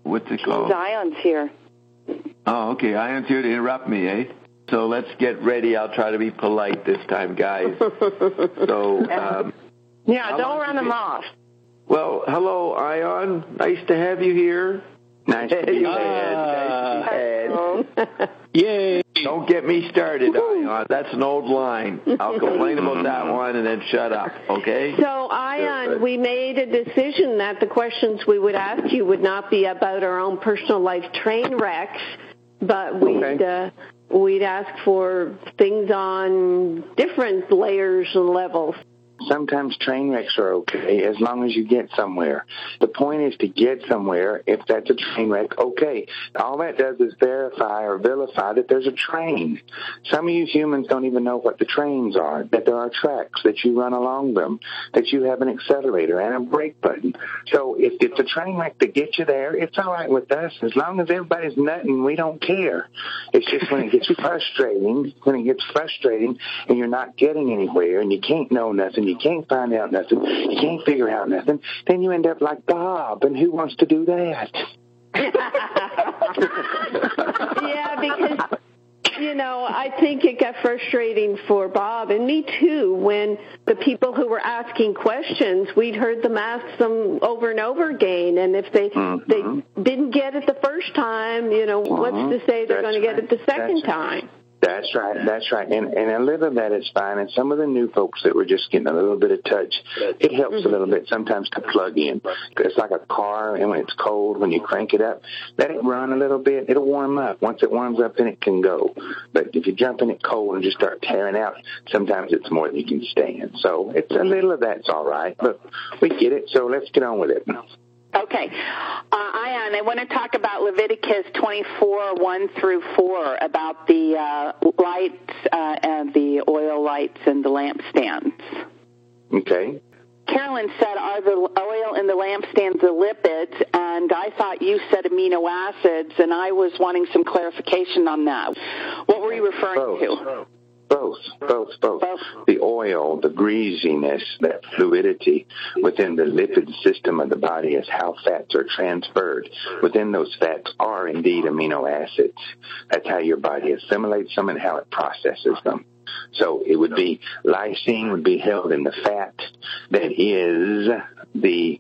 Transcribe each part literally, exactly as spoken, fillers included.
what's it called? Ion's here. Oh, okay. Ion's here to interrupt me, eh? So let's get ready. I'll try to be polite this time, guys. So, um, yeah, don't run them off. Well, hello, Ion. Nice to have you here. Nice to be had. Yay! Don't get me started, Ion. That's an old line. I'll complain about that one and then shut up, okay? So, Ion, we made a decision that the questions we would ask you would not be about our own personal life train wrecks, but we'd, okay. uh, we'd ask for things on different layers and levels. Sometimes train wrecks are okay as long as you get somewhere. The point is to get somewhere. If that's a train wreck, okay. All that does is verify or vilify that there's a train. Some of you humans don't even know what the trains are, that there are tracks, that you run along them, that you have an accelerator and a brake button. So if it's a train wreck that gets you there, it's all right with us. As long as everybody's nutting, we don't care. It's just when it gets frustrating, when it gets frustrating and you're not getting anywhere and you can't know nothing, you can't find out nothing, you can't figure out nothing, then you end up like Bob, and who wants to do that? Yeah, because, you know, I think it got frustrating for Bob, and me too, when the people who were asking questions, we'd heard them ask them over and over again, and if they mm-hmm. they didn't get it the first time, you know, mm-hmm. what's to say they're going to get it the second That's time? Right. That's right, that's right. And, and a little of that is fine. And some of the new folks that were just getting a little bit of touch, it helps mm-hmm. a little bit sometimes to plug in. It's like a car, and when it's cold, when you crank it up, let it run a little bit. It'll warm up. Once it warms up, then it can go. But if you jump in it cold and just start tearing out, sometimes it's more than you can stand. So it's a little of that's all right. But we get it, so let's get on with it. Okay. Uh, Ion, I want to talk about Leviticus twenty-four, one through four, about the uh, lights uh, and the oil lights and the lampstands. Okay. Carolyn said, are the oil in the lampstands the lipids? And I thought you said amino acids, and I was wanting some clarification on that. What were you referring Both. to? Both, both, both. Both. The oil, the greasiness, that fluidity within the lipid system of the body is how fats are transferred. Within those fats are indeed amino acids. That's how your body assimilates them and how it processes them. So it would be, lysine would be held in the fat that is the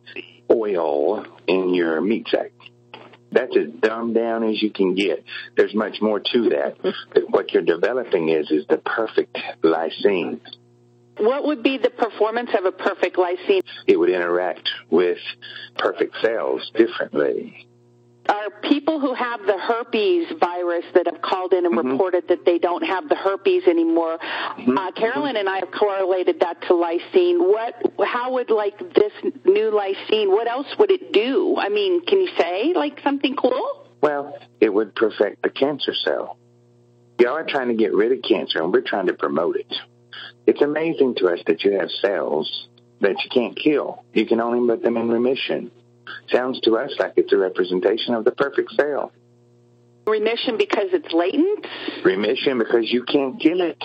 oil in your meat sack. That's as dumbed down as you can get. There's much more to that. But what you're developing is is the perfect lysine. What would be the performance of a perfect lysine? It would interact with perfect cells differently. Are people who have the herpes virus that have called in and mm-hmm. reported that they don't have the herpes anymore, mm-hmm. uh, Carolyn and I have correlated that to lysine. What, how would, like, this new lysine, what else would it do? I mean, can you say, like, something cool? Well, it would perfect the cancer cell. Y'all are trying to get rid of cancer, and we're trying to promote it. It's amazing to us that you have cells that you can't kill. You can only put them in remission. Sounds to us like it's a representation of the perfect cell. Remission because it's latent? Remission because you can't kill it.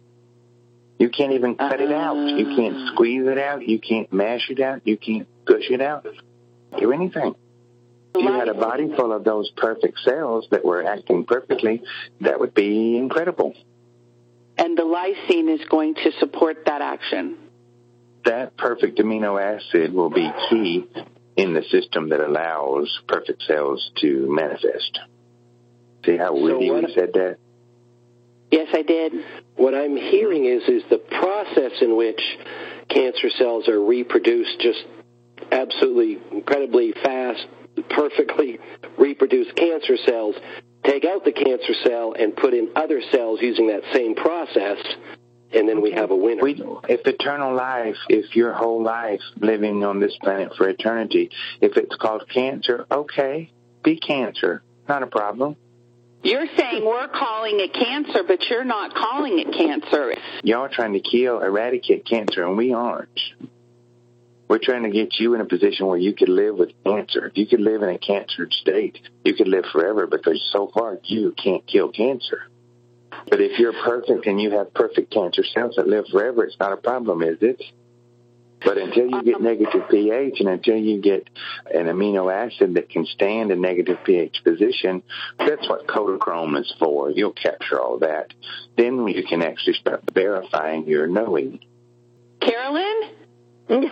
You can't even cut uh, it out. You can't squeeze it out. You can't mash it out. You can't push it out. Do anything. If you had a body full of those perfect cells that were acting perfectly, that would be incredible. And the lysine is going to support that action? That perfect amino acid will be key in the system that allows perfect cells to manifest. See how witty we said that? Yes, I did. What I'm hearing is is the process in which cancer cells are reproduced just absolutely incredibly fast, perfectly reproduced cancer cells, take out the cancer cell and put in other cells using that same process, and then we have a winner. We, if eternal life, if your whole life living on this planet for eternity, if it's called cancer, okay, be cancer. Not a problem. You're saying we're calling it cancer, but you're not calling it cancer. Y'all are trying to kill, eradicate cancer, and we aren't. We're trying to get you in a position where you could live with cancer. If you could live in a cancer state, you could live forever because so far you can't kill cancer. But if you're perfect and you have perfect cancer cells that live forever, it's not a problem, is it? But until you get um, negative pH and until you get an amino acid that can stand a negative pH position, that's what Kodachrome is for. You'll capture all that. Then you can actually start verifying your knowing. Carolyn? Help!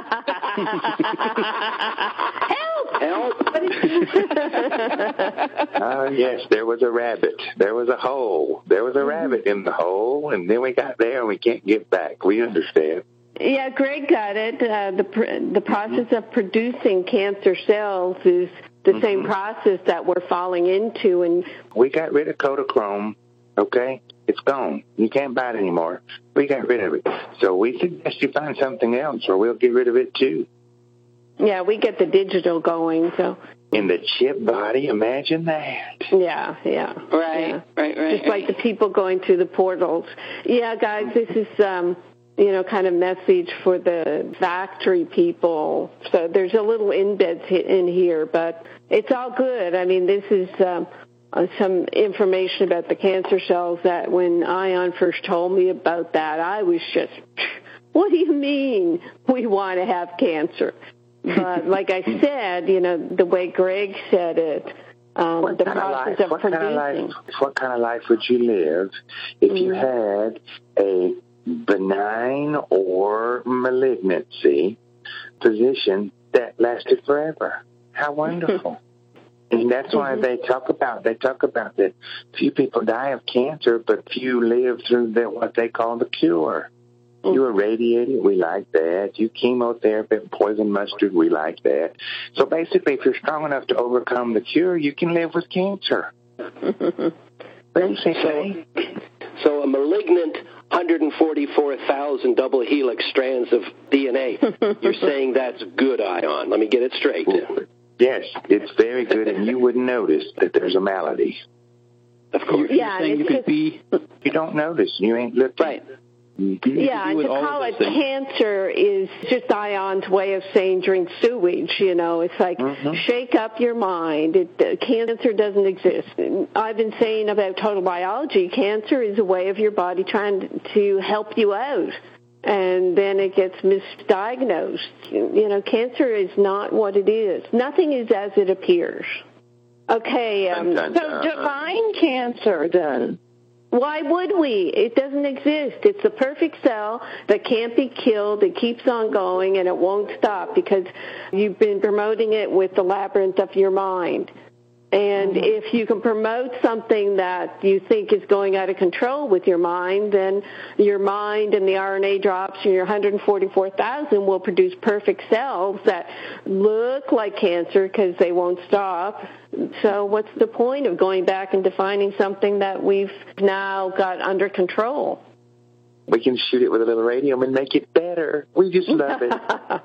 Help! Ah, uh, yes, there was a rabbit. There was a hole. There was a rabbit in the hole, and then we got there and we can't get back. We understand. Yeah, Greg got it. Uh, the the process of producing cancer cells is the mm-hmm. same process that we're falling into. And we got rid of Kodachrome, okay? It's gone. You can't buy it anymore. We got rid of it. So we suggest you find something else, or we'll get rid of it too. Yeah, we get the digital going, so. In the chip body, imagine that. Yeah, yeah. Right, yeah. right, right. Just like the people going through the portals. Yeah, guys, this is, um, you know, kind of message for the factory people. So there's a little embed in here, but it's all good. I mean, this is um, uh, some information about the cancer cells that when Ion first told me about that, I was just, what do you mean we want to have cancer? But like I said, you know, the way Greg said it, um, the process of, of producing. Kind of life, what kind of life would you live if mm-hmm. you had a benign or malignancy position that lasted forever? How wonderful. And that's why mm-hmm. they talk about, they talk about that few people die of cancer, but few live through the, what they call the cure. You irradiate it, we like that. You chemotherapy, poison mustard, we like that. So basically, if you're strong enough to overcome the cure, you can live with cancer. Basically. So, so a malignant one hundred forty-four thousand double helix strands of D N A, you're saying that's good, Ion. Let me get it straight. Yes, it's very good, and you wouldn't notice that there's a malady. Of course. Yeah, you're saying you could be... You don't notice. You ain't looking. Right. Yeah, and to call it cancer is just Ion's way of saying drink sewage, you know. It's like, mm-hmm. shake up your mind. It, uh, cancer doesn't exist. I've been saying about total biology, cancer is a way of your body trying to help you out. And then it gets misdiagnosed. You know, cancer is not what it is. Nothing is as it appears. Okay. Um, so define cancer, then. Why would we? It doesn't exist. It's a perfect cell that can't be killed. It keeps on going, and it won't stop because you've been promoting it with the labyrinth of your mind. And mm-hmm. if you can promote something that you think is going out of control with your mind, then your mind and the R N A drops and your one hundred forty-four thousand will produce perfect cells that look like cancer because they won't stop. So what's the point of going back and defining something that we've now got under control? We can shoot it with a little radium and make it better. We just love it.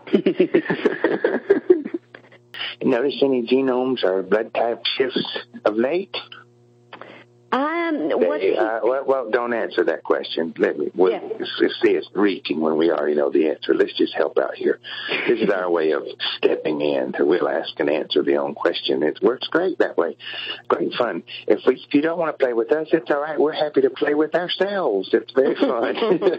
Notice any genomes or blood type shifts of late? Um, what they, uh, well, well, don't answer that question. Let me. We'll, yes. Let's see, it's reaching when we already know the answer. Let's just help out here. This is our way of stepping in to we'll ask and answer the own question. It works great that way. Great fun. If we, if you don't want to play with us, it's all right. We're happy to play with ourselves. It's very fun.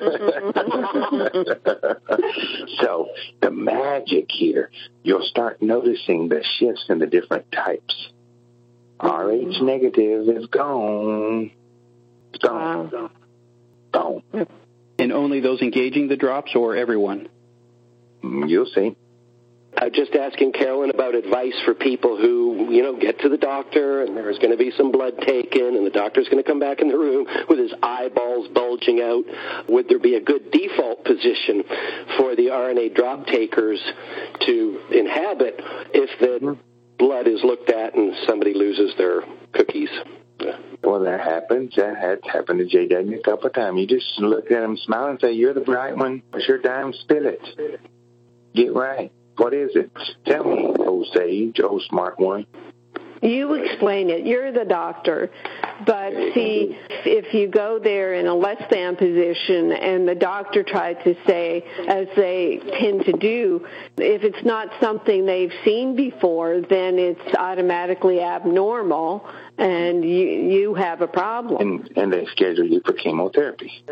So the magic here, you'll start noticing the shifts in the different types. R H negative is gone. It's gone. Wow. Gone. And only those engaging the drops or everyone? You'll see. I'm just asking Carolyn about advice for people who, you know, get to the doctor and there's going to be some blood taken and the doctor's going to come back in the room with his eyeballs bulging out. Would there be a good default position for the R N A drop takers to inhabit if the mm-hmm. blood is looked at and somebody loses their cookies? Well, that happens. That had happened to J W a couple of times. You just look at him, smile, and say, "You're the bright one. It's your dime. Spill it. Get right. What is it? Tell me, old sage, old smart one." You explain it. You're the doctor. But see, if you go there in a less than position and the doctor tries to say, as they tend to do, if it's not something they've seen before, then it's automatically abnormal and you you have a problem. And, and they schedule you for chemotherapy.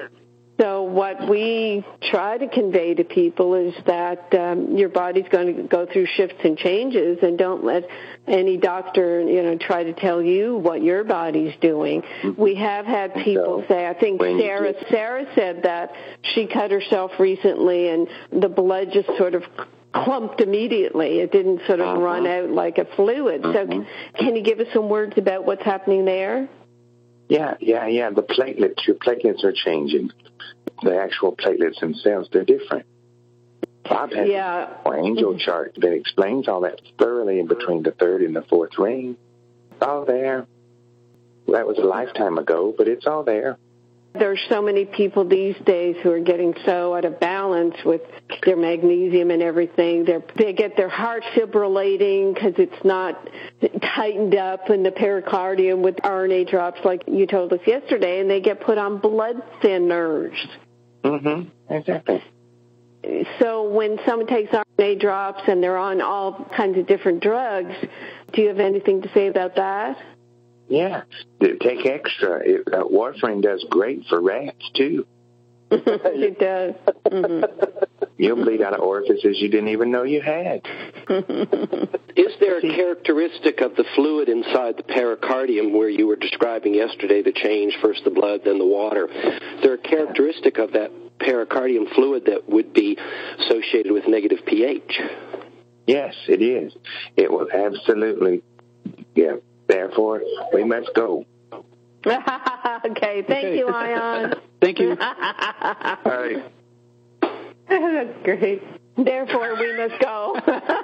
So what we try to convey to people is that um, your body's going to go through shifts and changes, and don't let any doctor, you know, try to tell you what your body's doing. Mm-hmm. We have had people so, say, I think Sarah Sarah said that she cut herself recently, and the blood just sort of clumped immediately. It didn't sort of uh-huh. run out like a fluid. Uh-huh. So can, can you give us some words about what's happening there? Yeah, yeah, yeah. The platelets, your platelets are changing. The actual platelets themselves, they're different. Bob has yeah. an angel chart that explains all that thoroughly in between the third and the fourth ring. It's all there. That was a lifetime ago, but it's all there. There's so many people these days who are getting so out of balance with their magnesium and everything. They're, they get their heart fibrillating because it's not tightened up in the pericardium with R N A drops like you told us yesterday, and they get put on blood thinners. Mm-hmm. Exactly. So when someone takes R N A drops and they're on all kinds of different drugs, do you have anything to say about that? Yeah, take extra. It, uh, warfarin does great for rats, too. It does. Mm-hmm. You'll bleed out of orifices you didn't even know you had. Is there a characteristic of the fluid inside the pericardium where you were describing yesterday the change, first the blood, then the water? Is there a characteristic of that pericardium fluid that would be associated with negative pH? Yes, it is. It will absolutely, yeah. Therefore, we must go. Okay, thank you, Ion. Thank you. All right. That's great. Therefore, we must go.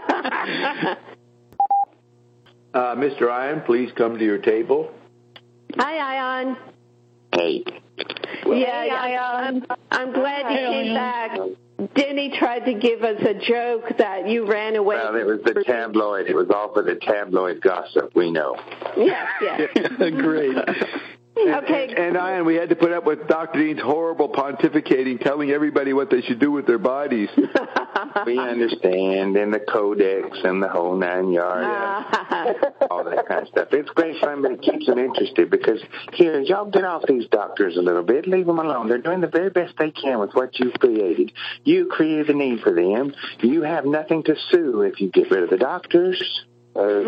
uh, Mister Ion, please come to your table. Hi, Ion. Hey. Well, yeah, hey, Ion. I'm, I'm glad Hi, you came Ion. back. Denny tried to give us a joke that you ran away. Well, it was the tabloid. It was all for the tabloid gossip, we know. Yes, yes. Great. Okay. And, and Ian, we had to put up with Doctor Dean's horrible pontificating, telling everybody what they should do with their bodies. We understand, and the codex and the whole nine yards, all that kind of stuff. It's great fun, but it keeps them interested because, here, y'all get off these doctors a little bit. Leave them alone. They're doing the very best they can with what you've created. You created the need for them. You have nothing to sue if you get rid of the doctors. Uh,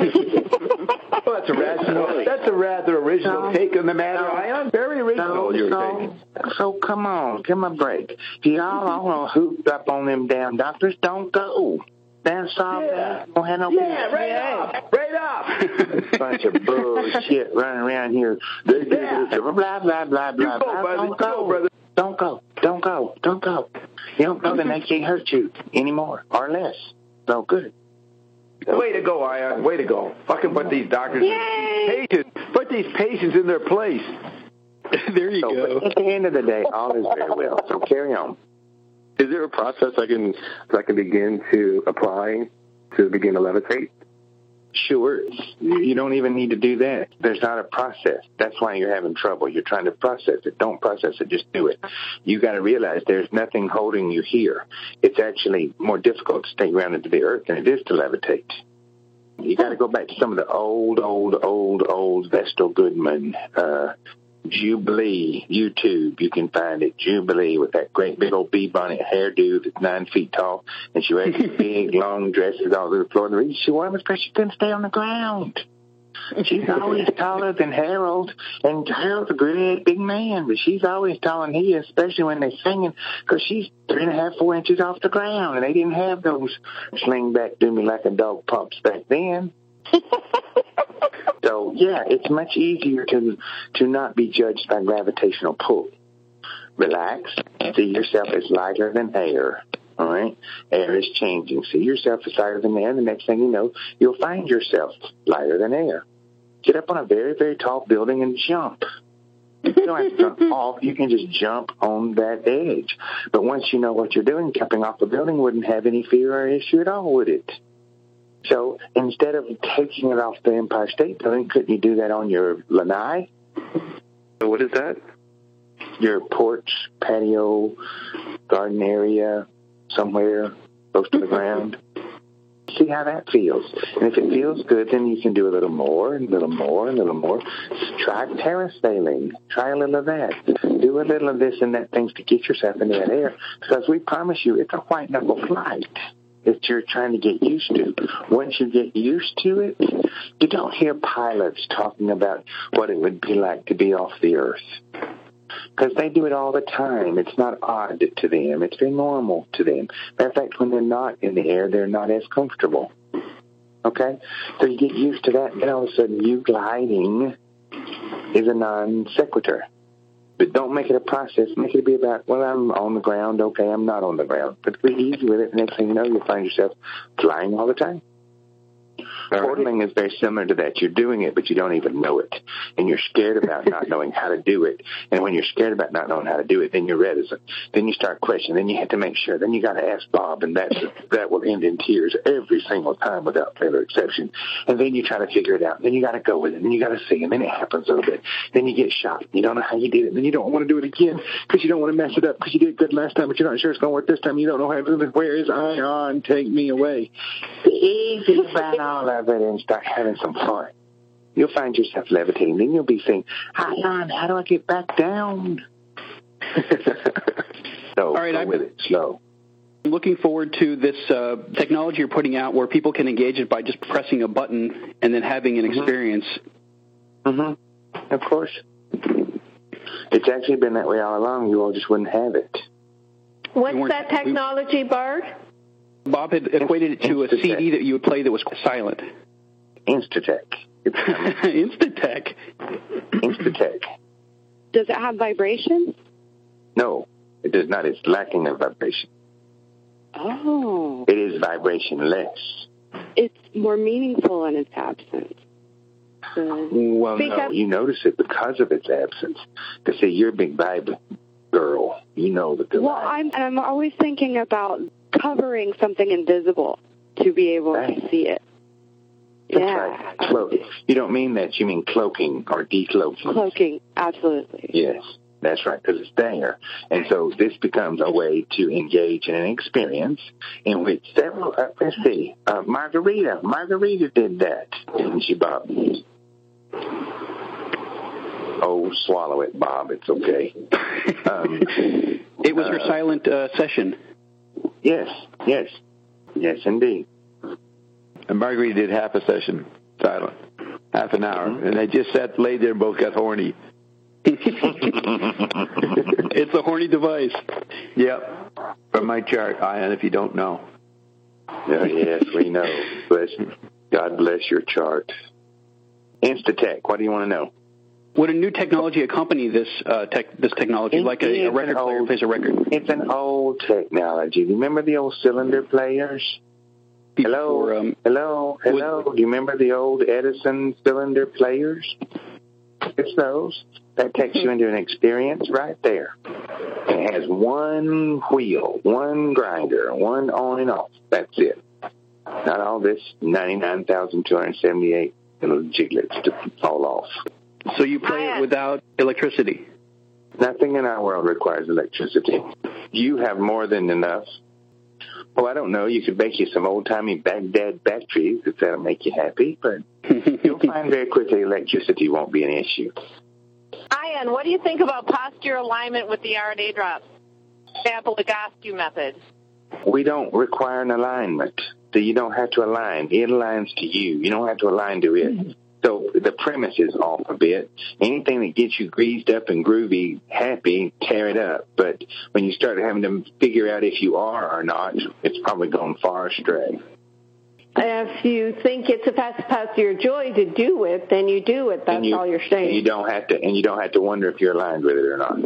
well, that's a rational. That's a rather original no, take on the matter. No, Ion, very original. No, your no. take. So come on, give them a break. If y'all all hooped up on them damn doctors, don't go. That's all. Yeah, don't have no yeah, right off, right off. Bunch of bullshit running around here. They do yeah. this, blah blah blah blah blah. Go, brother. Don't go, go, brother. Don't go. Don't go. Don't go. You don't go, then they can't hurt you anymore or less. So good. Way to go, Ion. Way to go. Fucking put these doctors, Yay! patients, put these patients in their place. There you so, go. At the end of the day, all is very well. So carry on. Is there a process I can I can begin to apply to begin to levitate? Sure. You don't even need to do that. There's not a process. That's why you're having trouble. You're trying to process it. Don't process it. Just do it. You got to realize there's nothing holding you here. It's actually more difficult to stay grounded to the earth than it is to levitate. You got to go back to some of the old, old, old, old Vestal Goodman, uh, Jubilee, YouTube, you can find it, Jubilee, with that great big old bee bonnet hairdo that's nine feet tall, and she wears these big, long dresses all over the floor. And the reason she wore them is because she couldn't stay on the ground. She's always taller than Harold, and Harold's a great big man, but she's always taller than he is, especially when they're singing, because she's three and a half, four inches off the ground, and they didn't have those sling back, do me like a dog pumps back then. So, yeah, it's much easier to to not be judged by gravitational pull. Relax. See yourself as lighter than air. All right? Air is changing. See yourself as lighter than air. The next thing you know, you'll find yourself lighter than air. Get up on a very, very tall building and jump. You don't have to jump off. You can just jump on that edge. But once you know what you're doing, jumping off the building wouldn't have any fear or issue at all, would it? So instead of taking it off the Empire State Building, couldn't you do that on your lanai? What is that? Your porch, patio, garden area, somewhere close to the ground. See how that feels. And if it feels good, then you can do a little more, and a little more, and a little more. Try terrace sailing. Try a little of that. Do a little of this and that things to get yourself into that air, because we promise you it's a white knuckle flight that you're trying to get used to. Once you get used to it, you don't hear pilots talking about what it would be like to be off the earth, because they do it all the time. It's not odd to them. It's very normal to them. Matter of fact, when they're not in the air, they're not as comfortable. Okay? So you get used to that, and then all of a sudden you gliding is a non sequitur. But don't make it a process. Make it be about, well, I'm on the ground. Okay, I'm not on the ground. But be easy with it. Next thing you know, you'll find yourself flying all the time. Portaling is very similar to that. You're doing it, but you don't even know it. And you're scared about not knowing how to do it. And when you're scared about not knowing how to do it, then you're reticent. Then you start questioning. Then you have to make sure. Then you got to ask Bob, and that's, that will end in tears every single time without fail or exception. And then you try to figure it out. Then you got to go with it. Then you got to see. And then it happens a little bit. Then you get shocked. You don't know how you did it. Then you don't want to do it again because you don't want to mess it up because you did good last time, but you're not sure it's going to work this time. You don't know how to do it. Where is Ion? Take me away. The easy about all of it and start having some fun. You'll find yourself levitating. Then you'll be saying, Ion, how do I get back down? So, all right, go I'm, with it slow. I'm looking forward to this uh, technology you're putting out where people can engage it by just pressing a button and then having an mm-hmm. experience. Mm-hmm. Of course. It's actually been that way all along. You all just wouldn't have it. What's that technology, Bart? Bob had equated it to a C D that you would play that was silent. Instatek. Instatek. Instatek. Does it have vibration? No, it does not. It's lacking of vibration. Oh. It is vibration-less. It's more meaningful in its absence. So, well, no, you notice it because of its absence. Because, see, you're a big vibe girl. You know that the Well, I'm, and I'm always thinking about covering something invisible to be able right. to see it. That's yeah. right. Cloak. You don't mean that. You mean cloaking or decloaking. Cloaking, absolutely. Yes, that's right, because it's there. And so this becomes a way to engage in an experience in which several, uh, let's see, uh, Margarita. Margarita did that, didn't she, Bob? Oh, swallow it, Bob. It's okay. Um, it was her uh, silent uh, session. Yes, yes. Yes, indeed. And Margarita did half a session, silent, half an hour. Mm-hmm. And they just sat, laid there and both got horny. It's a horny device. Yep. From my chart, Ion, if you don't know. Oh, yes, we know. Bless, God bless your chart. Instatek, what do you want to know? Would a new technology accompany this uh, tech, this technology, it like a, a record player old, plays a record? It's an old technology. Remember the old cylinder players? Before, hello, um, hello, hello. Would, do you remember the old Edison cylinder players? It's those. That takes you into an experience right there. It has one wheel, one grinder, one on and off. That's it. Not all this ninety-nine thousand two hundred seventy-eight little jiglets to fall off. So you play it without electricity? Nothing in our world requires electricity. You have more than enough. Well, I don't know. You could make you some old-timey Baghdad batteries if that'll make you happy, but you'll find very quickly electricity won't be an issue. Ian, what do you think about posture alignment with the R N A drops? Example, the Gostiu method. We don't require an alignment, so you don't have to align. It aligns to you. You don't have to align to it. So the premise is off a bit. Anything that gets you greased up and groovy, happy, tear it up. But when you start having to figure out if you are or not, it's probably gone far astray. If you think it's a fast path to your joy to do it, then you do it. That's you, all you're saying. And you don't have to, and you don't have to wonder if you're aligned with it or not,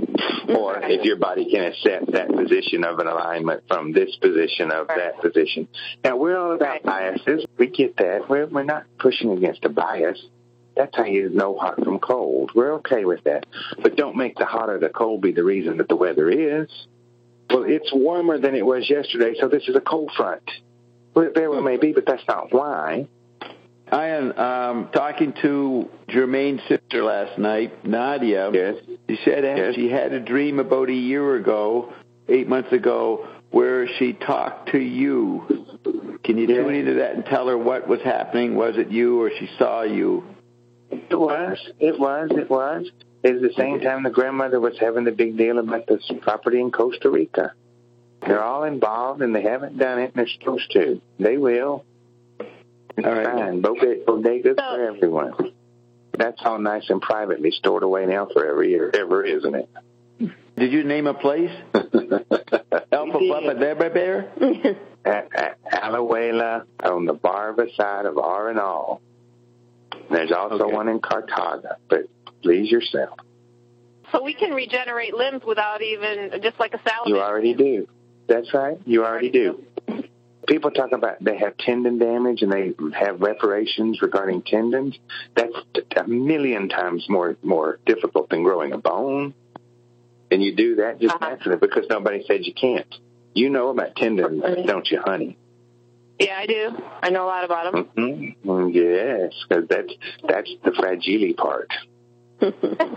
or if your body can accept that position of an alignment from this position of that position. Now we're all about biases. We get that. We're we're not pushing against a bias. That's how you know hot from cold. We're okay with that, but don't make the hot or the cold be the reason that the weather is. Well, it's warmer than it was yesterday, so this is a cold front. Well, it very well may be, but that's not why. Ian, um, talking to Jermaine's sister last night, Nadia, yes. she said yes. she had a dream about a year ago, eight months ago, where she talked to you. Can you yes. tune into that and tell her what was happening? Was it you or she saw you? It was. It was. It was. is the same time the grandmother was having the big deal about this property in Costa Rica. They're all involved, and they haven't done it, and they're supposed to. They will. It's all right. Fine. Bodega, bodegas so, for everyone. That's all nice and privately stored away now forever, ever, isn't it? Did you name a place? Alpha Papa Debra Bear? At, at Alajuela on the Barva side of R and All. There's also okay. one in Cartaga, but please yourself. So we can regenerate limbs without even, just like a salad. You already do. That's right. You already do. People talk about they have tendon damage and they have reparations regarding tendons. That's a million times more more difficult than growing a bone. And you do that just uh-huh. naturally because nobody said you can't. You know about tendons, don't you, honey? Yeah, I do. I know a lot about them. Mm-hmm. Yes, because that's, that's the fragile part. So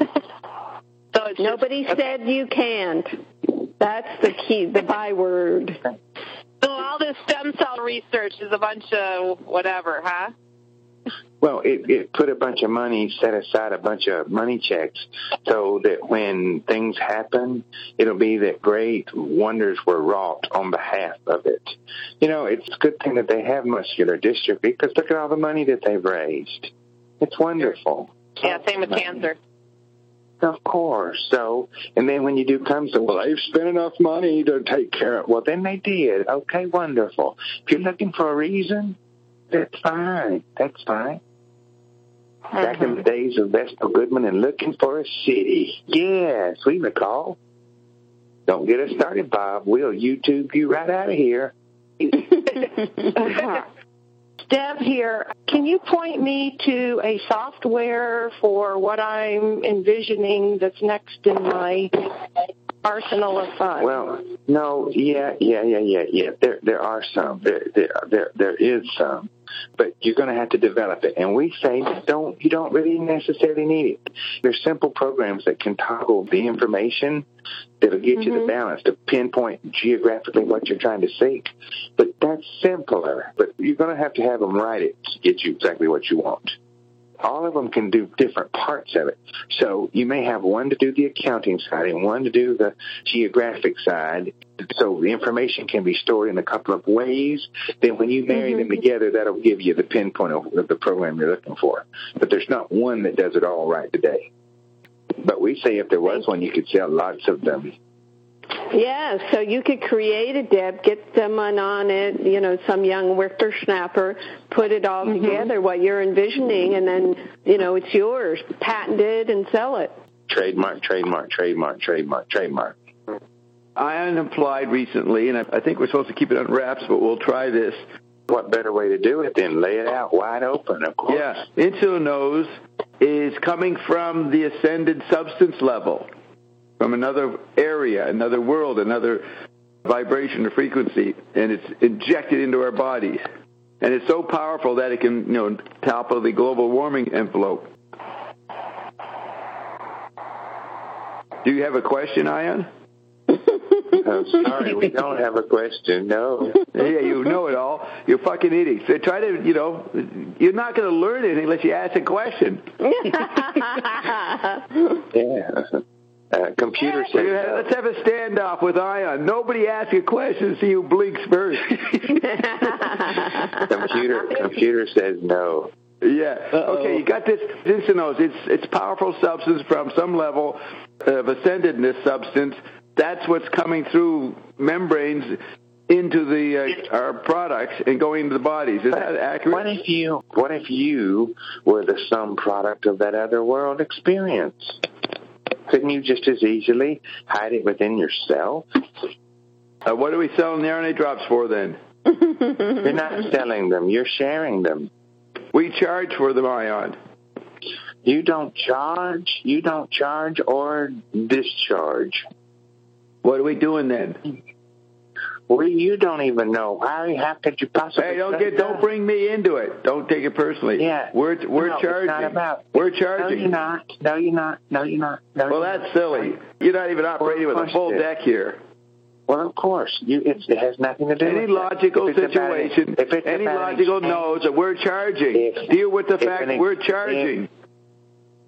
it's nobody just, said you can't. That's the key, the byword. So all this stem cell research is a bunch of whatever, huh? Well, it, it put a bunch of money, set aside a bunch of money checks so that when things happen, it'll be that great wonders were wrought on behalf of it. You know, it's a good thing that they have muscular dystrophy because look at all the money that they've raised. It's wonderful. Yeah, same with cancer. Of course. So, and then when you do come to, well, they've spent enough money to take care of. Well, then they did. Okay, wonderful. If you're looking for a reason, that's fine. That's fine. Mm-hmm. Back in the days of Vestal Goodman and Looking for a City. Yes, we recall. Don't get us started, Bob. We'll YouTube you right out of here. uh-huh. Deb here. Can you point me to a software for what I'm envisioning that's next in my arsenal of fun? Well, no, yeah, yeah, yeah, yeah, yeah. There, there are some. There, there, there, there is some, but you're going to have to develop it. And we say, don't, you don't really necessarily need it. There's simple programs that can toggle the information that'll get mm-hmm. you the balance to pinpoint geographically what you're trying to seek. But that's simpler. But you're going to have to have them write it to get you exactly what you want. All of them can do different parts of it. So you may have one to do the accounting side and one to do the geographic side. So the information can be stored in a couple of ways. Then when you marry mm-hmm. them together, that'll give you the pinpoint of the program you're looking for. But there's not one that does it all right today. But we say if there was one, you could sell lots of them. Yeah, so you could create a Deb, get someone on it, you know, some young whippersnapper, put it all mm-hmm. together, what you're envisioning, and then, you know, it's yours, patented, and sell it. Trademark, trademark, trademark, trademark, trademark. I applied recently, and I think we're supposed to keep it on wraps, but we'll try this. What better way to do it than lay it out wide open, of course. Yeah, Insulinose is coming from the ascended substance level, from another area, another world, another vibration or frequency, and it's injected into our bodies. And it's so powerful that it can, you know, topple the global warming envelope. Do you have a question, Ion? I'm sorry, we don't have a question, no. Yeah, you know it all. You're fucking idiots. So try to, you know, you're not going to learn anything unless you ask a question. Yeah. Uh, computer says yeah, let's have a standoff with Ion. Nobody asks a question, see who blinks first. computer, computer says no. Yeah. Uh-oh. Okay, you got this Insulinose. It's it's powerful substance from some level of ascendedness substance. That's what's coming through membranes into the uh, our products and going into the bodies. Is that accurate? What if you What if you were the sum product of that other world experience? Couldn't you just as easily hide it within yourself? Uh, what are we selling the R N A drops for then? You're not selling them. You're sharing them. We charge for them, Ion. You don't charge. You don't charge or discharge. What are we doing then? Well, you don't even know. How, how could you possibly? Hey, don't get, don't bring me into it. Don't take it personally. Yeah, we're we're no, charging. It's not about. We're charging. No, you're not. No, you're not. No, you're not. No, well, you're that's not. silly. You're not even operating well, with a full deck here. Well, of course, you, it's, it has nothing to do any with logical if situation. About, if it's any about logical exchange, knows that we're charging. If, Deal with the fact an, we're charging.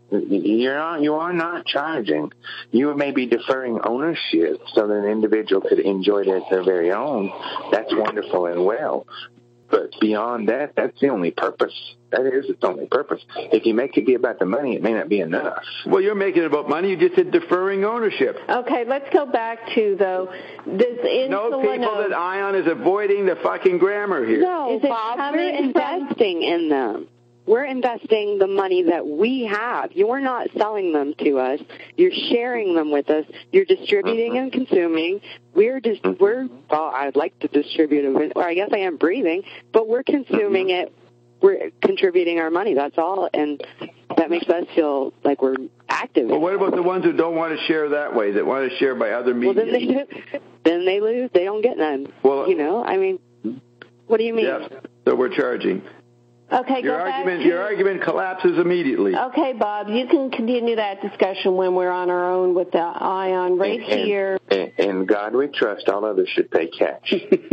You're not, you are not charging. You may be deferring ownership so that an individual could enjoy it as their very own. That's wonderful and well. But beyond that, that's the only purpose. That is its only purpose. If you make it be about the money, it may not be enough. Well, you're making it about money. You just said deferring ownership. Okay, let's go back to, though, does insulinose... No, people that Ion is avoiding the fucking grammar here. No, Is it Bob, we're coming investing in them. We're investing the money that we have. You're not selling them to us. You're sharing them with us. You're distributing mm-hmm. and consuming. We're just, mm-hmm. we're, well, I'd like to distribute them, or I guess I am breathing, but we're consuming mm-hmm. it. We're contributing our money. That's all. And that makes us feel like we're active. Well, what about the ones who don't want to share that way, that want to share by other media? Well, then they, do, then they lose. They don't get none. Well, you know, I mean, what do you mean? Yeah, so we're charging. Okay, your go argument, back to, your argument collapses immediately. Okay, Bob, you can continue that discussion when we're on our own with the Ion right and, here. And, and God we trust, all others should pay cash.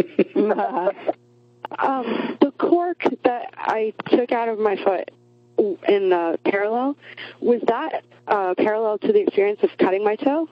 um, the cork that I took out of my foot in the parallel, was that uh, parallel to the experience of cutting my toe?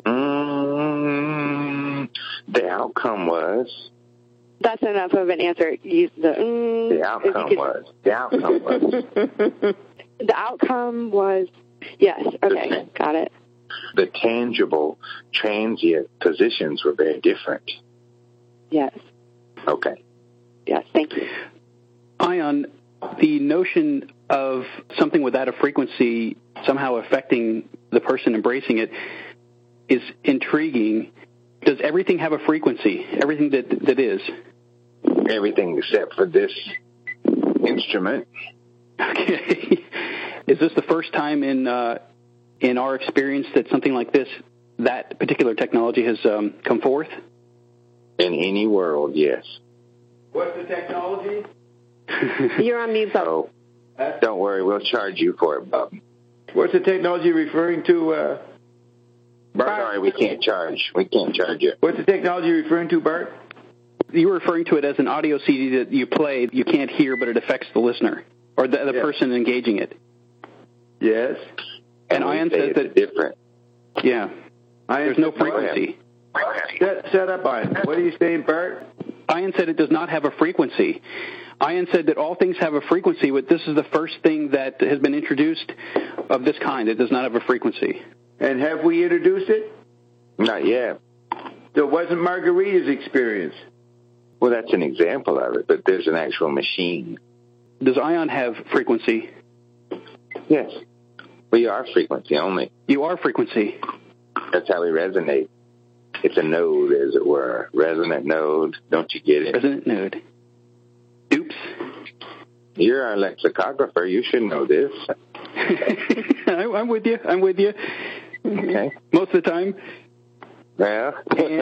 Mm, the outcome was... That's enough of an answer. Use the, mm, the outcome could, was. The outcome was. The outcome was, yes. Okay, the, got it. The tangible, transient positions were very different. Yes. Okay. Yes, thank you. Ion, the notion of something without a frequency somehow affecting the person embracing it is intriguing. Does everything have a frequency? Everything that that is? Everything except for this instrument. Okay. Is this the first time in uh, in our experience that something like this, that particular technology, has um, come forth? In any world, yes. What's the technology? You're on mute, Bob. Oh, don't worry, we'll charge you for it, Bob. What's the technology referring to, uh, Bart? Sorry, we can't charge. We can't charge you. What's the technology you're referring to, Bart? You're referring to it as an audio C D that you play, you can't hear, but it affects the listener, or the, the yes. person engaging it. Yes. And, and Ion says that... different. Yeah. Ion There's no frequency. Set, set up, Ion. What are you saying, Bart? Ion said it does not have a frequency. Ion said that all things have a frequency, but this is the first thing that has been introduced of this kind. It does not have a frequency. And have we introduced it? Not yet. So it wasn't Margarita's experience. Well, that's an example of it, but there's an actual machine. Does Ion have frequency? Yes. We are frequency only. You are frequency. That's how we resonate. It's a node, as it were. Resonant node. Don't you get it? Resonant node. Oops. You're our lexicographer. You should know this. I'm with you. I'm with you. Okay. Most of the time. Well,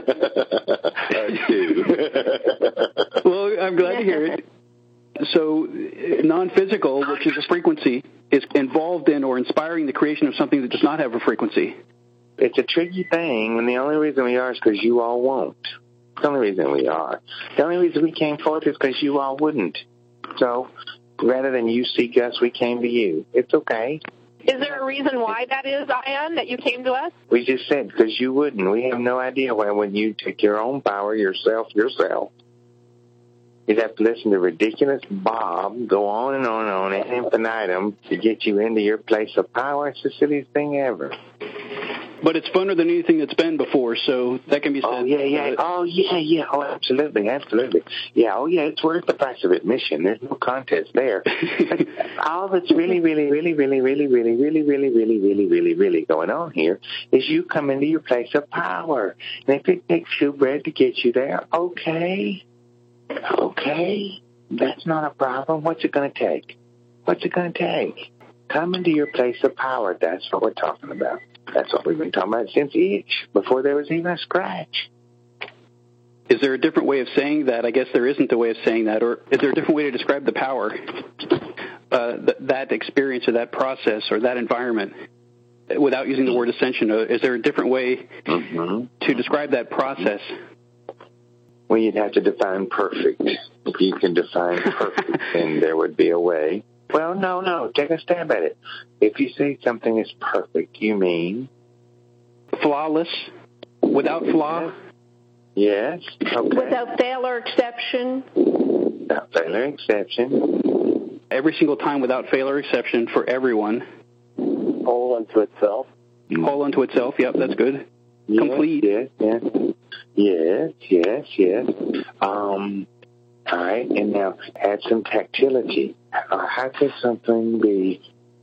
I do. Well, I'm glad to hear it. So, non-physical, which is a frequency, is involved in or inspiring the creation of something that does not have a frequency. It's a tricky thing, and the only reason we are is because you all won't. The only reason we are. The only reason we came forth is because you all wouldn't. So, rather than you seek us, we came to you. It's okay. Is there a reason why that is, Ion, that you came to us? We just said because you wouldn't. We have no idea why when you took your own power yourself, yourself. You'd have to listen to ridiculous Bob go on and on and on ad infinitum to get you into your place of power. It's the silliest thing ever. But it's funner than anything that's been before, so that can be said. Oh, yeah, yeah. Oh, yeah, yeah. Oh, absolutely, absolutely. Yeah, oh, yeah, it's worth the price of admission. There's no contest there. All that's really, really, really, really, really, really, really, really, really, really, really, really going on here is you come into your place of power. And if it takes showbread to get you there, okay. Okay. That's not a problem. What's it going to take? What's it going to take? Come into your place of power. That's what we're talking about. That's what we've been talking about since each, before there was even a scratch. Is there a different way of saying that? I guess there isn't a way of saying that. Or is there a different way to describe the power, uh, th- that experience or that process or that environment without using the word ascension? Uh, is there a different way mm-hmm. to describe that process? Well, you'd have to define perfect. If you can define perfect, then there would be a way. Well, no, no. Take a stab at it. If you say something is perfect, you mean? Flawless, without flaw. Yes. Okay. Without fail or exception. Without fail or exception. Every single time without fail or exception for everyone. Whole unto itself. Whole unto itself, yep, that's good. Yes, Complete. Yes, yes. Yes, yes, yes. Um, all right, and now add some tactility. Uh, how can something be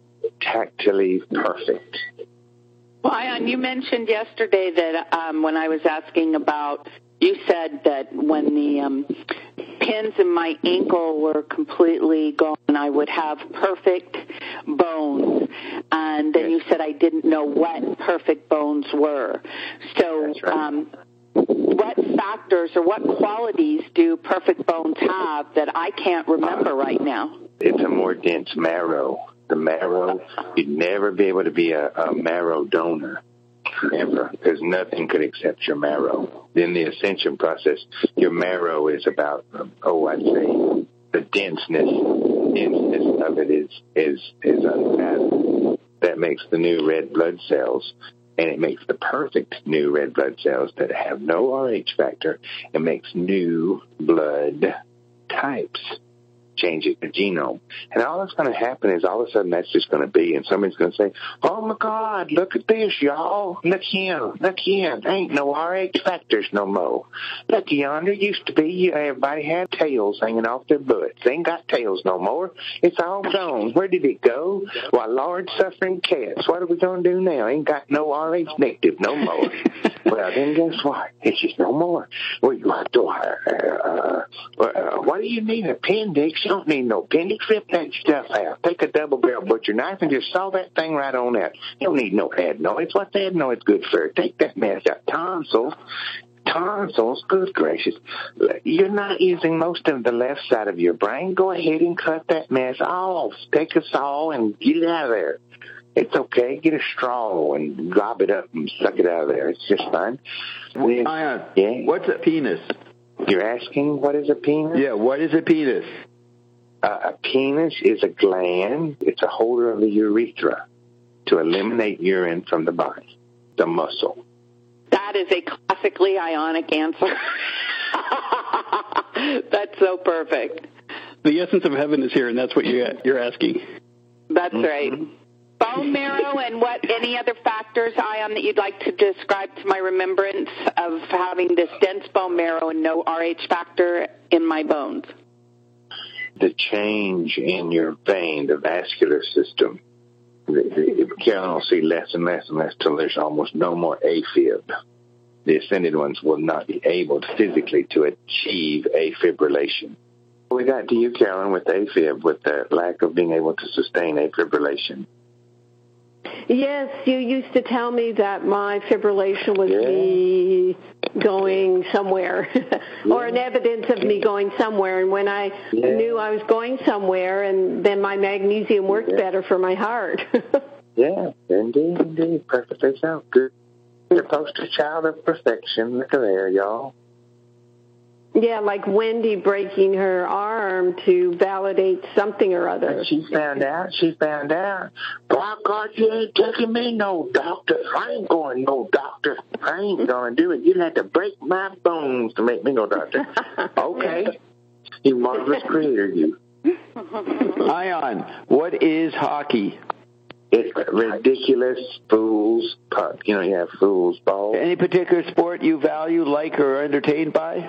tactily perfect? Well, Ion, you mentioned yesterday that um, when I was asking about, you said that when the um, pins in my ankle were completely gone, I would have perfect bones. And then you said I didn't know what perfect bones were. So That's right. um, what factors or what qualities do perfect bones have that I can't remember right now? It's a more dense marrow. The marrow, you'd never be able to be a, a marrow donor, ever, because nothing could accept your marrow. In the ascension process, your marrow is about, oh, I'd say the denseness, denseness of it is is is unfathomable. That makes the new red blood cells, and it makes the perfect new red blood cells that have no R H factor. It makes new blood types. Change it, the genome. And all that's going to happen is all of a sudden that's just going to be, and somebody's going to say, oh my God, look at this, y'all. Look here, look here. There ain't no R H factors no more. Look yonder, used to be, everybody had tails hanging off their butts. They ain't got tails no more. It's all gone. Where did it go? Why, Lord, suffering cats. What are we going to do now? Ain't got no R H negative no more. Well, then guess what? It's just no more. Well, you have to, uh, uh, uh, what do you need? Appendix? You don't need no appendix. Rip that stuff out. Take a double barrel butcher knife and just saw that thing right on out. You don't need no adenoids. What's adenoids good for? Take that mess out. Tonsils. Tonsils, good gracious. You're not using most of the left side of your brain. Go ahead and cut that mess off. Take a saw and get it out of there. It's okay. Get a straw and gob it up and suck it out of there. It's just fine. Ion, yeah. What's a penis? You're asking what is a penis? Yeah, what is a penis? Uh, a penis is a gland. It's a holder of the urethra to eliminate urine from the body. The muscle. That is a classically ionic answer. That's so perfect. The essence of heaven is here, and that's what you're, you're asking. That's Mm-hmm. right. Bone marrow and what any other factors, Ion, that you'd like to describe to my remembrance of having this dense bone marrow and no R H factor in my bones? The change in your vein, the vascular system. Carolyn will see less and less and less till there's almost no more AFib. The ascended ones will not be able to physically to achieve afibrillation. We got to you, Carolyn, with AFib, with the lack of being able to sustain afibrillation. Yes, you used to tell me that my fibrillation was Yeah. me going somewhere, or an Yeah. evidence of me going somewhere. And when I Yeah. knew I was going somewhere, and then my magnesium worked Yeah. better for my heart. Yeah, indeed, indeed. Perfectly so. Good. You're a poster child of perfection. Look at there, y'all. Yeah, like Wendy breaking her arm to validate something or other. She found out. She found out. By God, you ain't taking me no doctor. I ain't going no doctor. I ain't going to do it. You'd have to break my bones to make me no doctor. Okay. You marvelous creator, you. Ion, what is hockey? It's a ridiculous fool's puck. You know, you have fool's ball. Any particular sport you value, like, or are entertained by?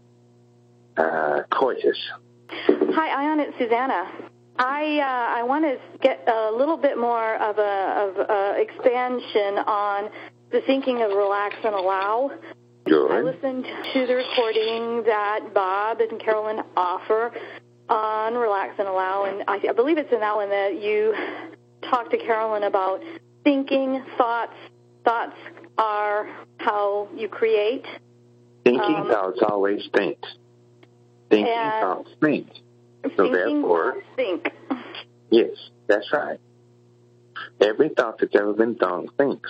Uh, coitus. Hi, Ion. It's Susanna. I uh, I want to get a little bit more of a of a expansion on the thinking of relax and allow. Good. I listened to the recording that Bob and Carolyn offer on relax and allow, and I, I believe it's in that one that you talked to Carolyn about thinking, thoughts. Thoughts are how you create. Thinking Um, thoughts always think. Thinking and thoughts think. So thinking, therefore, thoughts, think. yes, that's right. Every thought that's ever been thought thinks.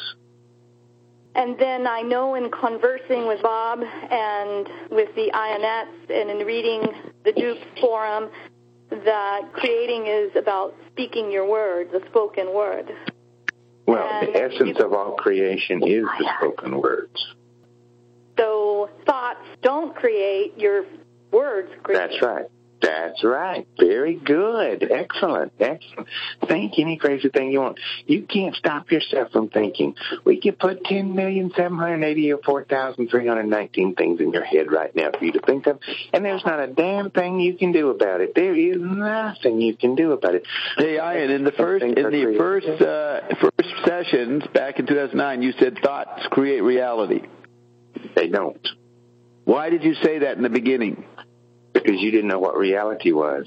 And then I know in conversing with Bob and with the Ionettes and in reading the Duke Forum that creating is about speaking your word, the spoken word. Well, and the essence you, of all creation is the spoken words. So thoughts don't create, your words create. That's right. That's right. Very good. Excellent. Excellent. Think any crazy thing you want. You can't stop yourself from thinking. We could put ten million seven hundred eighty-four thousand three hundred nineteen things in your head right now for you to think of, and there's not a damn thing you can do about it. There is nothing you can do about it. Hey, Ian, in the first in the first uh, first sessions back in two thousand nine, you said thoughts create reality. They don't. Why did you say that in the beginning? Because you didn't know what reality was.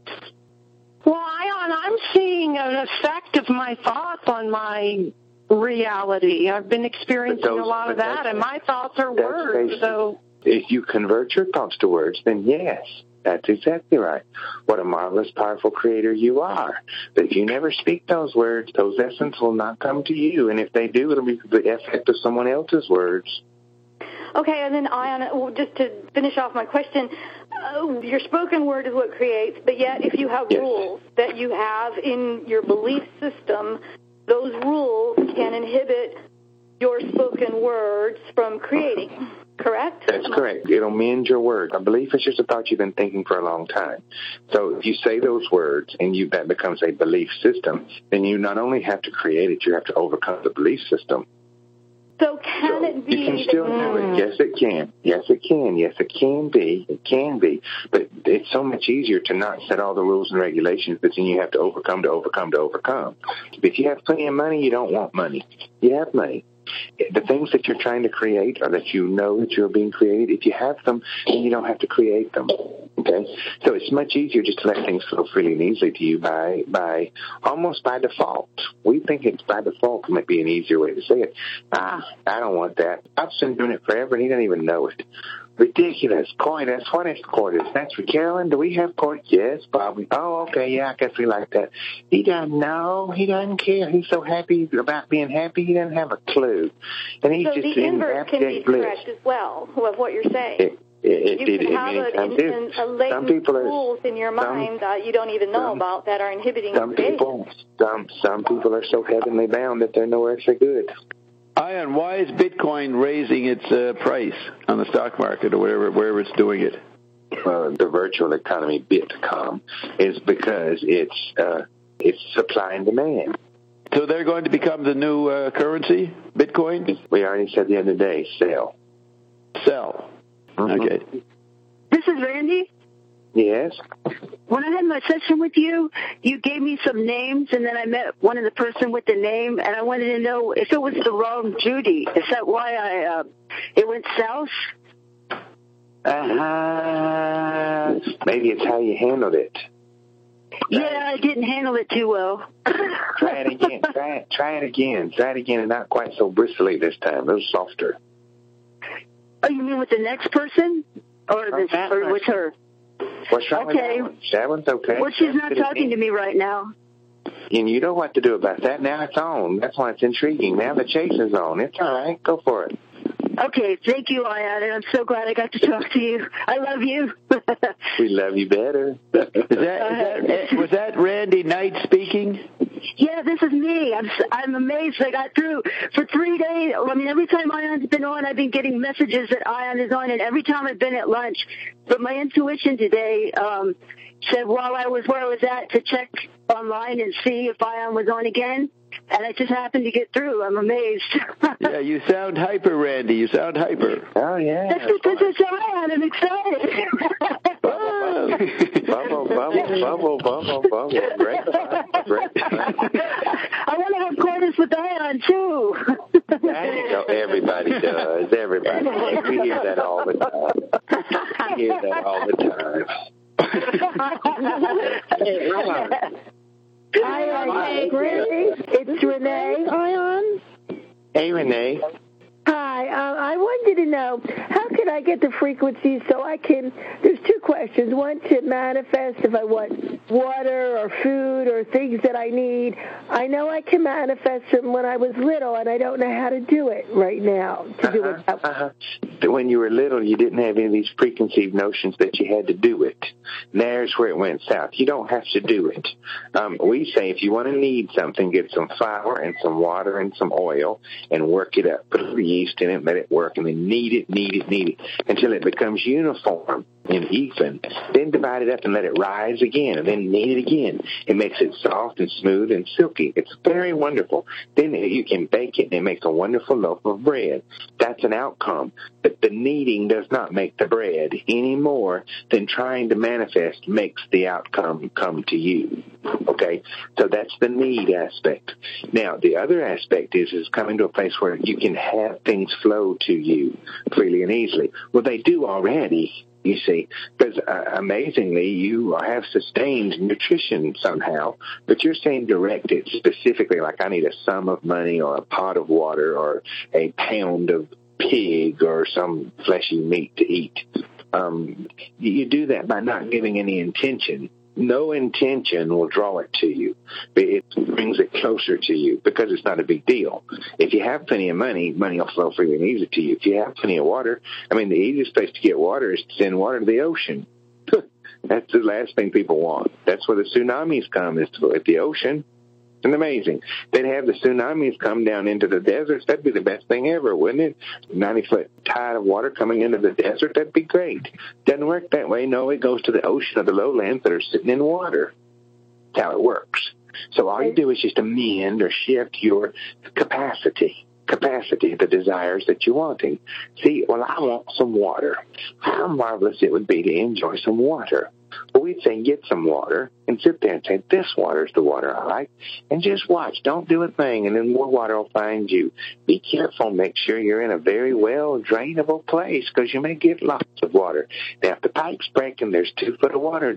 Well, Ion, I'm seeing an effect of my thoughts on my reality. I've been experiencing those, a lot of that, and my thoughts are words. Basic. So, if you convert your thoughts to words, then yes, that's exactly right. What a marvelous, powerful creator you are. But if you never speak those words, those essence will not come to you. And if they do, it'll be the effect of someone else's words. Okay, and then Ion, well, just to finish off my question, uh, your spoken word is what creates, but yet if you have yes. rules that you have in your belief system, those rules can inhibit your spoken words from creating, correct? That's correct. It'll mend your words. A belief is just a thought you've been thinking for a long time. So if you say those words and you that becomes a belief system, then you not only have to create it, you have to overcome the belief system. So can so it be... You can still do it. Yes, it can. Yes, it can. Yes, it can be. It can be. But it's so much easier to not set all the rules and regulations, but then you have to overcome to overcome to overcome. If you have plenty of money, you don't want money. You have money. The things that you're trying to create or that you know that you're being created, if you have them, then you don't have to create them. Okay? So it's much easier just to let things flow freely and easily to you by, by almost by default. We think it's by default might be an easier way to say it. Ah, I don't want that. I've been doing it forever and he doesn't even know it. Ridiculous. Coitus. What is coitus? That's for Carolyn. Do we have coitus? Yes, Bobby. Oh, okay. Yeah, I guess we like that. He doesn't know. He doesn't care. He's so happy about being happy. He doesn't have a clue. And he's so just the in inverse can be bliss. correct as well of what you're saying. It, it, you it, can it, have it, a, in, in, a latent rules in your mind some, that you don't even know some, about that are inhibiting some creation. people, some some people are so heavenly bound that they're nowhere so good. Ian, why is Bitcoin raising its uh, price on the stock market or wherever wherever it's doing it? Uh, the virtual economy, Bitcom, is because it's uh, it's supply and demand. So they're going to become the new uh, currency, Bitcoin? We already said the other day, sell. Sell. Mm-hmm. Okay. This is Randy. Yes. When I had my session with you, you gave me some names, and then I met one of the person with the name, and I wanted to know if it was the wrong Judy. Is that why I uh, it went south? Uh-huh. Maybe it's how you handled it. Yeah, I didn't handle it too well. Try it again. Try it. Try it again. Try it again, and not quite so bristly this time. A little softer. Oh, you mean with the next person, or this, or with her? What's wrong okay. with that one? That one's okay. Well, she's not talking to me right now. And you know what to do about that. Now it's on. That's why it's intriguing. Now the chase is on. It's all right. Go for it. Okay, thank you, Ian, and I'm so glad I got to talk to you. I love you. We love you better. Is that, is that, was that Randy Knight speaking? Yeah, this is me. I'm I'm amazed I got through for three days. I mean, every time Ion's been on, I've been getting messages that Ion is on, and every time I've been at lunch. But my intuition today um, said while I was where I was at to check online and see if Ion was on again. And I just happened to get through. I'm amazed. Yeah, you sound hyper, Randy. You sound hyper. Oh, yeah. That's because it's Ion. I'm excited. Bubble, bubble, bubble, bubble, bubble. Great fun. Great fun. I want to have quarters with Ion, too. There you go. Everybody does. Everybody does. We hear that all the time. We hear that all the time. Hi, Ion. It's Renee. Ion. Hey, Renee. Hi. Uh, I wanted to know, how can I get the frequencies so I can, there's two questions. One, to manifest if I want water or food food or things that I need, I know I can manifest them when I was little, and I don't know how to do it right now. To uh-huh, do it. That uh-huh. When you were little, you didn't have any of these preconceived notions that you had to do it. And there's where it went south. You don't have to do it. Um, we say if you want to knead something, get some flour and some water and some oil and work it up. Put a little yeast in it, let it work, and then knead it, knead it, knead it until it becomes uniform and even. Then divide it up and let it rise again, and then knead it again. It makes it soft and smooth and silky. It's very wonderful. Then you can bake it, and it makes a wonderful loaf of bread. That's an outcome. But the kneading does not make the bread any more than trying to manifest makes the outcome come to you. Okay? So that's the need aspect. Now, the other aspect is, is coming to a place where you can have things flow to you freely and easily. Well, they do already. You see, because uh, amazingly, you have sustained nutrition somehow, but you're saying direct it specifically, like I need a sum of money or a pot of water or a pound of pig or some fleshy meat to eat. Um, you do that by not giving any intention. No intention will draw it to you. It brings it closer to you because it's not a big deal. If you have plenty of money, money will flow freely and easily to you. If you have plenty of water, I mean, the easiest place to get water is to send water to the ocean. That's the last thing people want. That's where the tsunamis come, is to at the ocean. It's amazing. They'd have the tsunamis come down into the deserts. That'd be the best thing ever, wouldn't it? ninety-foot tide of water coming into the desert, that'd be great. Doesn't work that way. No, it goes to the ocean or the lowlands that are sitting in water. That's how it works. So all you do is just amend or shift your capacity. Capacity, the desires that you're wanting. See, well, I want some water. How marvelous it would be to enjoy some water. Well, we'd say get some water and sit there and say, this water is the water I like, and just watch. Don't do a thing, and then more water will find you. Be careful. Make sure you're in a very well-drainable place because you may get lots of water. Now, if the pipe's breaking, there's two foot of water.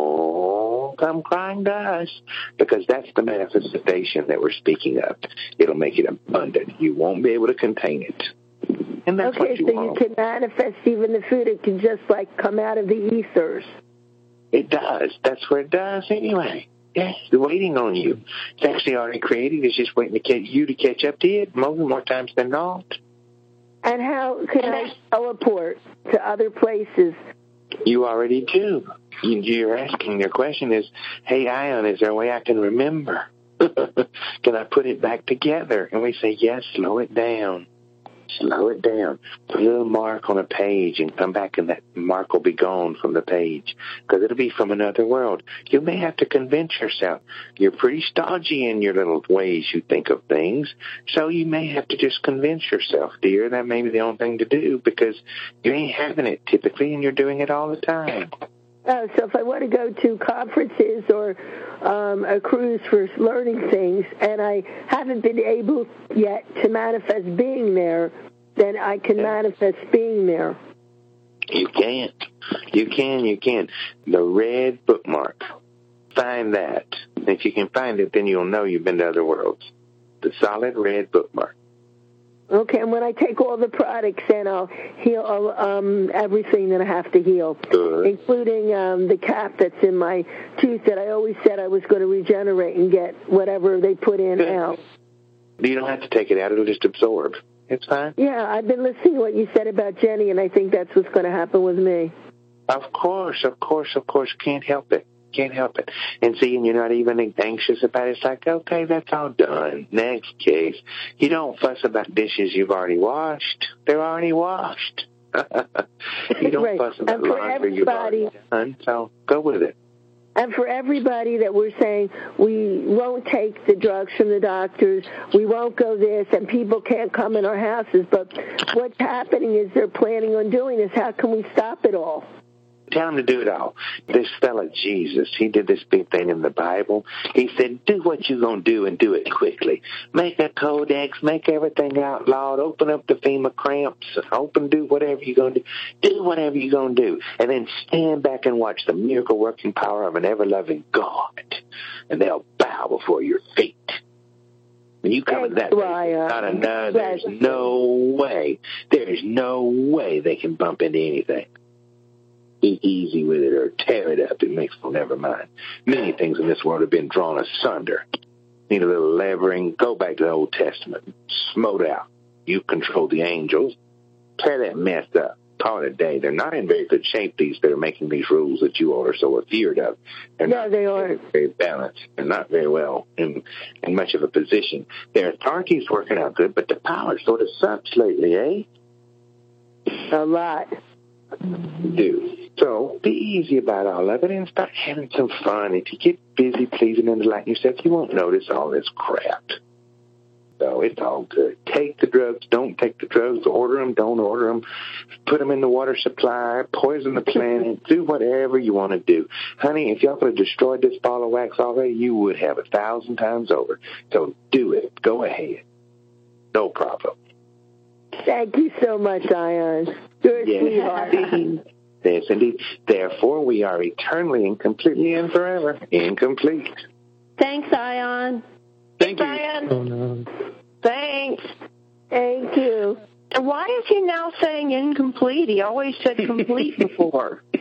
Don't come crying to us because that's the manifestation that we're speaking of. It'll make it abundant. You won't be able to contain it. And that's okay, what you so want. you can manifest even the food. It can just, like, come out of the ethers. It does. That's where it does anyway. Yes, it's waiting on you. It's actually already created. It's just waiting to catch you to catch up to it more, more times than not. And how can I teleport to other places? You already do. You're asking, your question is, hey, Ion, is there a way I can remember? Can I put it back together? And we say, yes, slow it down. Slow it down. Put a little mark on a page and come back and that mark will be gone from the page because it'll be from another world. You may have to convince yourself. You're pretty stodgy in your little ways you think of things, so you may have to just convince yourself, dear, that may be the only thing to do because you ain't having it typically and you're doing it all the time. Oh, so if I want to go to conferences or um, a cruise for learning things and I haven't been able yet to manifest being there, then I can manifest being there. You can't. You can, you can. The red bookmark. Find that. If you can find it, then you'll know you've been to other worlds. The solid red bookmark. Okay, and when I take all the products, then I'll heal um, everything that I have to heal, Good. including um, the cap that's in my tooth that I always said I was going to regenerate and get whatever they put in Good. out. You don't have to take it out. It'll just absorb. It's fine. Yeah, I've been listening to what you said about Jenny, and I think that's what's going to happen with me. Of course, of course, of course. Can't help it. Can't help it. And see, and you're not even anxious about it. It's like, okay, that's all done. Next case. You don't fuss about dishes you've already washed. They're already washed. You don't right. fuss about laundry you've already done, so go with it. And for everybody that we're saying we won't take the drugs from the doctors, we won't go this, and people can't come in our houses, but what's happening is they're planning on doing this. How can we stop it all? Tell him to do it all. This fella, Jesus, he did this big thing in the Bible. He said, do what you're going to do and do it quickly. Make a codex, make everything outlawed, open up the FEMA cramps, open, do whatever you're going to do. Do whatever you're going to do. And then stand back and watch the miracle-working power of an ever-loving God. And they'll bow before your feet. When you come in that way, not another, there's no way, there's no way they can bump into anything. Be easy with it or tear it up. It makes, well, never mind. Many things in this world have been drawn asunder. Need a little levering. Go back to the Old Testament. Smote out. You control the angels. Tear that mess up. Call it a day. They're not in very good shape, these that are making these rules that you all are so afeared of. They're no, not they are very balanced. They're not very well in, in much of a position. Their authority's working out good, but the power sort of sucks lately, eh? A lot. Do. So be easy about all of it and start having some fun. If you get busy pleasing and delighting yourself, you won't notice all this crap. So it's all good. Take the drugs, don't take the drugs, order them, don't order them, put them in the water supply, poison the planet, do whatever you want to do. Honey, if y'all could have destroyed this ball of wax already, you would have a thousand times over. So do it. Go ahead. No problem. Thank you so much, Ion. You're a yes, sweetheart. indeed. Yes, indeed. Therefore, we are eternally and completely and forever incomplete. Thanks, Ion. Thank you. Ion. Oh, no. Thanks. Thank you. And why is he now saying incomplete? He always said complete before.